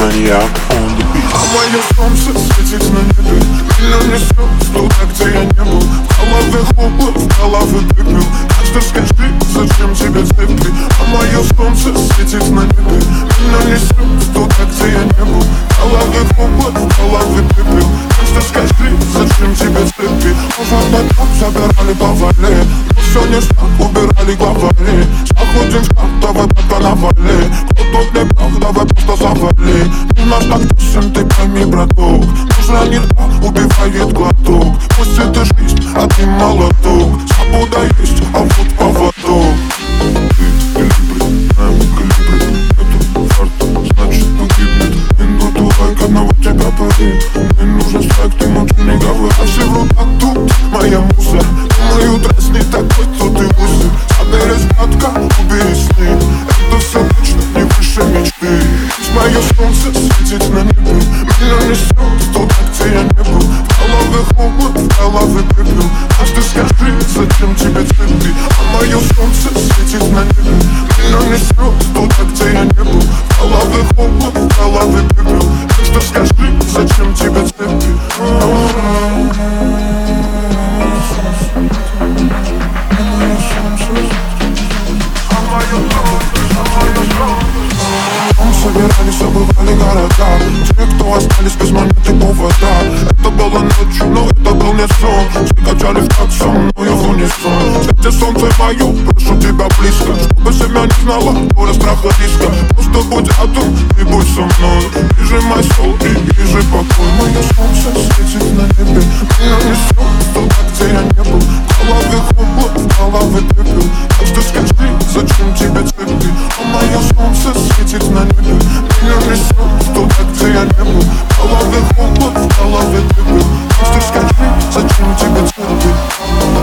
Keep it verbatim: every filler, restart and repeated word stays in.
Маньяк on the beat. А мое солнце светит на небе, меня несет туда, где я не был. В голове хлопот, в голове пепел. Так что скажи, зачем тебе цепи? А мое солнце светит на небе, меня несет туда, где я не был. В голове хлопот, в голове пепел. Так что скажи, зачем тебе цепи? Уже так забирали по вале, но все не так, убирали главари. Заходим в шкаф, давай пока навали. Кто тут не прав, давай просто завали. У нас так песен, ты пойми, браток. Нужно не так, убивает глоток. Пусть это жизнь, а ты молоток. Свобода есть, а вот поводок. Ты калибри, знаем калибри. Это фарт, значит погибнет. Минуту лайк, одного тебя пари. Мне нужен страйк, ты молчи, не говори. А все в руках тут моя муза. Думаю, дресс не такой, кто ты лузер. Соберись, братка, убери сны. Это все точно не выше мечты. Мое солнце светит на небе, меня несет туда, где я не был. В голове хлопот, в голове пепел. А ты скажи, зачем тебе цепи? А мое солнце светит на небе, меня несет туда, где я не был. В голове хлопот, в голове пепел. Так что скажи, зачем тебе цепи? Собирались, обывали города. Те, кто остались без монеты повода. Это было ночью, но это был не сон. Все качали в такт со мною в унисон. Встретьте солнце мое, прошу тебя близко. Чтобы семья не знала горя страха риска. Просто будь рядом и будь со мной. Ближе мой сол и ближе покой. Мое солнце светит на небе, меня несет туда, где я не был. В голове хлопот, в голове пепел. Так что скажи, зачем тебе цепи? А мое солнце светит на небе, меня несет туда, где я не был. В голове хлопот, в голове пепел. Так что скажи, зачем тебе цепи?